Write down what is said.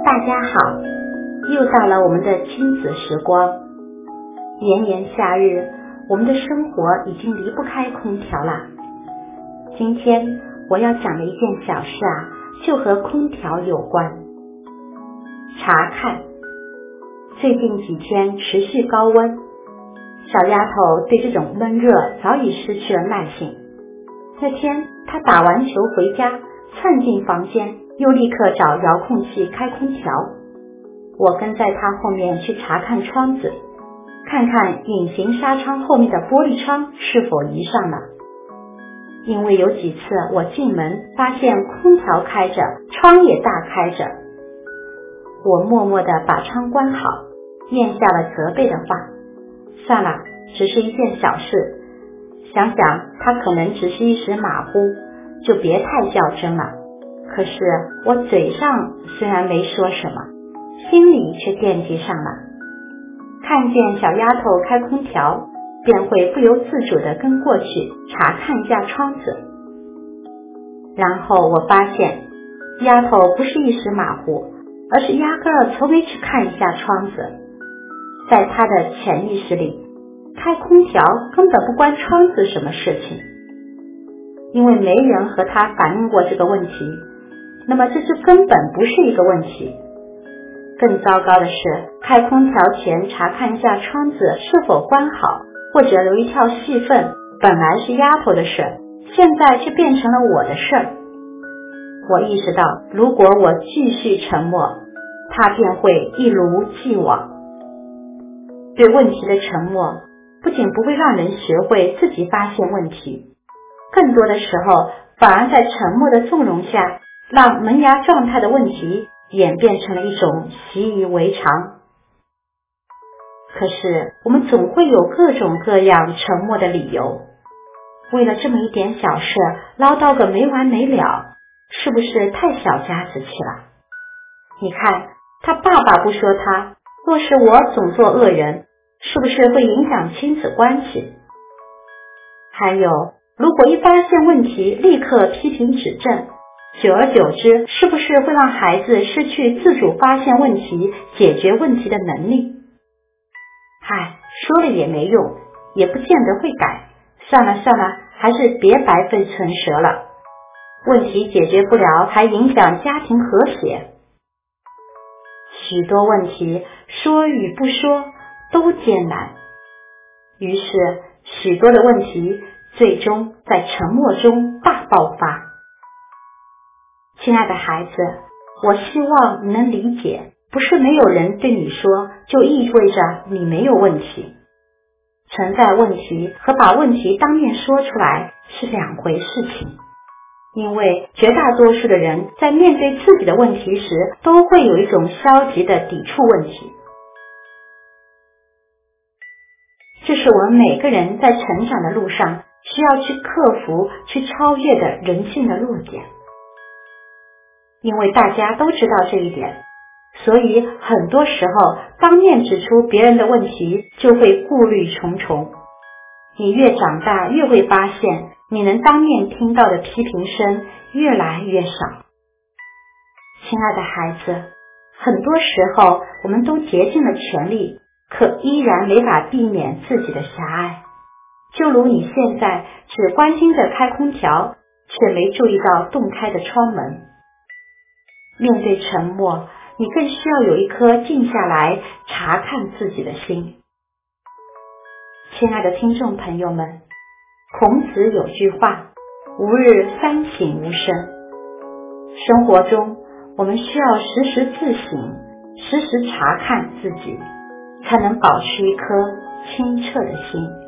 大家好，又到了我们的亲子时光。炎炎夏日，我们的生活已经离不开空调了。今天我要讲的一件小事就和空调有关。查看，最近几天持续高温，小丫头对这种闷热早已失去了耐性。那天她打完球回家，窜进房间，又立刻找遥控器开空调。我跟在她后面去查看窗子，看看隐形纱窗后面的玻璃窗是否移上了。因为有几次我进门发现空调开着，窗也大开着，我默默地把窗关好，咽下了责备的话。算了，只是一件小事，想想他可能只是一时马虎，就别太较真了。可是我嘴上虽然没说什么，心里却惦记上了。看见小丫头开空调，便会不由自主地跟过去查看一下窗子。然后我发现丫头不是一时马虎，而是压根儿从没去看一下窗子。在她的潜意识里，开空调根本不关窗子什么事情，因为没人和她反映过这个问题，那么这根本不是一个问题。更糟糕的是，开空调前查看一下窗子是否关好，或者留一条细缝，本来是丫头的事，现在却变成了我的事。我意识到，如果我继续沉默，她便会一如既往。对问题的沉默不仅不会让人学会自己发现问题，更多的时候反而在沉默的纵容下，让萌芽状态的问题演变成了一种习以为常。可是我们总会有各种各样沉默的理由，为了这么一点小事唠叨个没完没了，是不是太小家子气了？你看，他爸爸不说他，若是我总做恶人，是不是会影响亲子关系？还有，如果一发现问题立刻批评指正，久而久之，是不是会让孩子失去自主发现问题、解决问题的能力？说了也没用，也不见得会改。算了，还是别白费唇舌了。问题解决不了，还影响家庭和谐。许多问题说与不说都艰难，于是许多的问题最终在沉默中大爆发。亲爱的孩子，我希望你能理解，不是没有人对你说就意味着你没有问题。存在问题和把问题当面说出来是两回事情，因为绝大多数的人在面对自己的问题时，都会有一种消极的抵触问题。这是我们每个人在成长的路上需要去克服、去超越的人性的弱点。因为大家都知道这一点，所以很多时候当面指出别人的问题就会顾虑重重。你越长大越会发现，你能当面听到的批评声越来越少。亲爱的孩子，很多时候我们都竭尽了全力，可依然没法避免自己的狭隘。就如你现在只关心着开空调，却没注意到洞开的窗门。面对沉默，你更需要有一颗静下来查看自己的心。亲爱的听众朋友们，孔子有句话，吾日三省吾身。生活中我们需要时时自省，时时查看自己，才能保持一颗清澈的心。